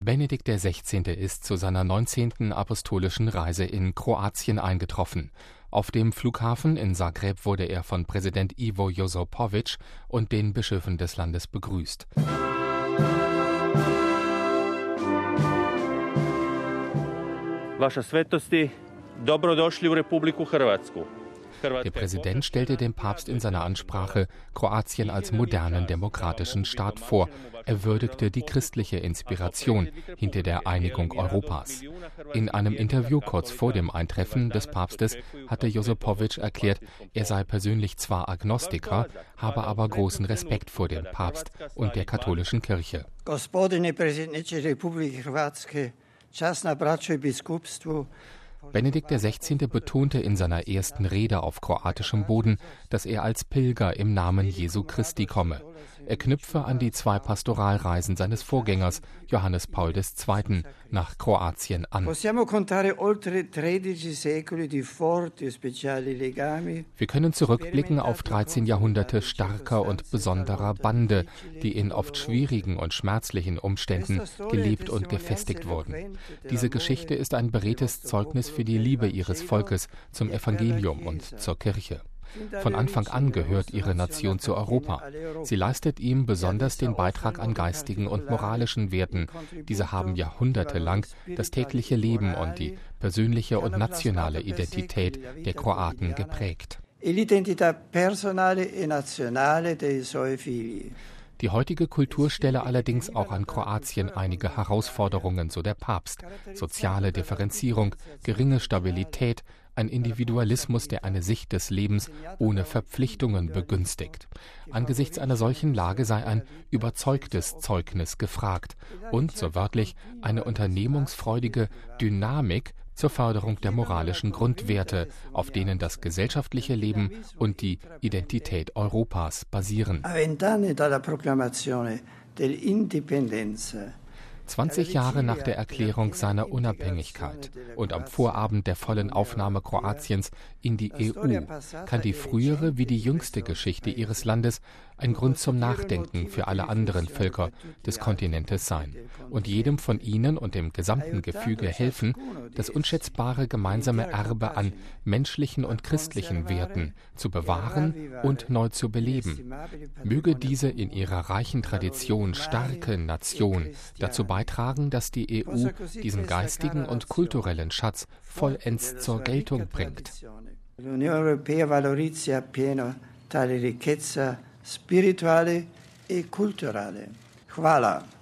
Benedikt XVI. Ist zu seiner 19. apostolischen Reise in Kroatien eingetroffen. Auf dem Flughafen in Zagreb wurde er von Präsident Ivo Josipović und den Bischöfen des Landes begrüßt. Vaša svetosti, dobrodošli u Republiku Hrvatsku. Der Präsident stellte dem Papst in seiner Ansprache Kroatien als modernen demokratischen Staat vor. Er würdigte die christliche Inspiration hinter der Einigung Europas. In einem Interview kurz vor dem Eintreffen des Papstes hatte Josipović erklärt, er sei persönlich zwar Agnostiker, habe aber großen Respekt vor dem Papst und der katholischen Kirche. Gospodine predsjedniče Republike Hrvatske, časna braćo i biskupstvo. Benedikt XVI. Betonte in seiner ersten Rede auf kroatischem Boden, dass er als Pilger im Namen Jesu Christi komme. Er knüpfe an die 2 Pastoralreisen seines Vorgängers, Johannes Paul II., nach Kroatien an. Wir können zurückblicken auf 13 Jahrhunderte starker und besonderer Bande, die in oft schwierigen und schmerzlichen Umständen gelebt und gefestigt wurden. Diese Geschichte ist ein beredtes Zeugnis für die Liebe ihres Volkes zum Evangelium und zur Kirche. Von Anfang an gehört ihre Nation zu Europa. Sie leistet ihm besonders den Beitrag an geistigen und moralischen Werten. Diese haben jahrhundertelang das tägliche Leben und die persönliche und nationale Identität der Kroaten geprägt. Die heutige Kultur stelle allerdings auch an Kroatien einige Herausforderungen, so der Papst. Soziale Differenzierung, geringe Stabilität, ein Individualismus, der eine Sicht des Lebens ohne Verpflichtungen begünstigt. Angesichts einer solchen Lage sei ein überzeugtes Zeugnis gefragt und, so wörtlich, eine unternehmungsfreudige Dynamik zur Förderung der moralischen Grundwerte, auf denen das gesellschaftliche Leben und die Identität Europas basieren. 20 Jahre nach der Erklärung seiner Unabhängigkeit und am Vorabend der vollen Aufnahme Kroatiens in die EU kann die frühere wie die jüngste Geschichte ihres Landes ein Grund zum Nachdenken für alle anderen Völker des Kontinentes sein und jedem von ihnen und dem gesamten Gefüge helfen, das unschätzbare gemeinsame Erbe an menschlichen und christlichen Werten zu bewahren und neu zu beleben. Möge diese in ihrer reichen Tradition starke Nation dazu beitragen, dass die EU diesen geistigen und kulturellen Schatz vollends zur Geltung bringt. L'Unione Europea valorizza appieno tale ricchezza spirituale e culturale. Hvala.